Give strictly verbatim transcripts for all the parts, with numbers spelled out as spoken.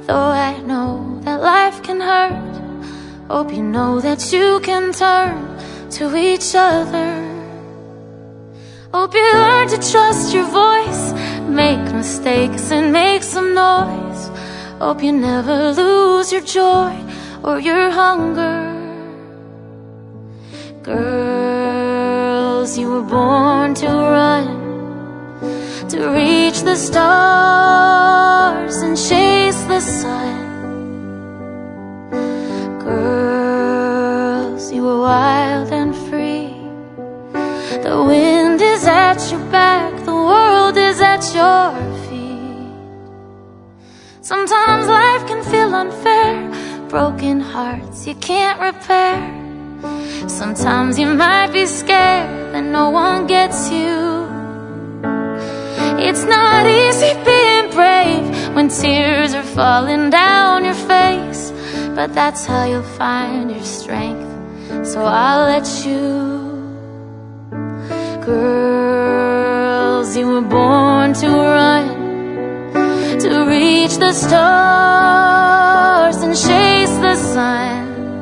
though I know that life can hurt. Hope you know that you can turn to each other. Hope you learn to trust your voice, make mistakes and make some noise. Hope you never lose your joy or your hunger. Girls, you were born to run, to reach the stars and chase the sun. Girls, you were wild and free. The wind is at your back, the world is at your feet. Sometimes life can feel unfair, broken hearts you can't repair. Sometimes you might be scared that no one gets you. It's not easy being brave when tears are falling down your face, but that's how you'll find your strength, so I'll let you. Girls, you were born to run, to reach the stars and chase the sun.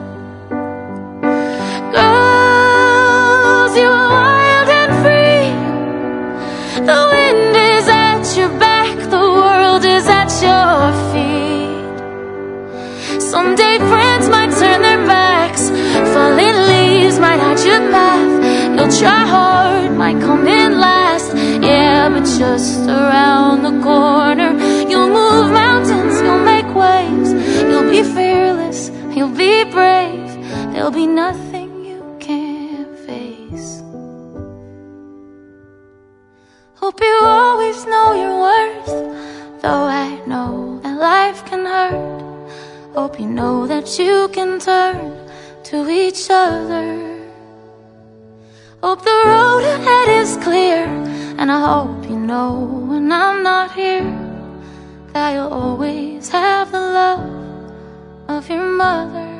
Girls, you are wild and free. The wind is at your back, the world is at your feet. Someday friends might turn their backs, falling leaves might hide your path. You'll try hard, might come in last, yeah, but just around the corner you'll move mountains, you'll make waves. You'll be fearless, you'll be brave. There'll be nothing you can't face. Hope you always know your worth, though I know that life can hurt. Hope you know that you can turn to each other. Hope the road ahead is clear, and I hope you know when I'm not here that you'll always have the love of your mother.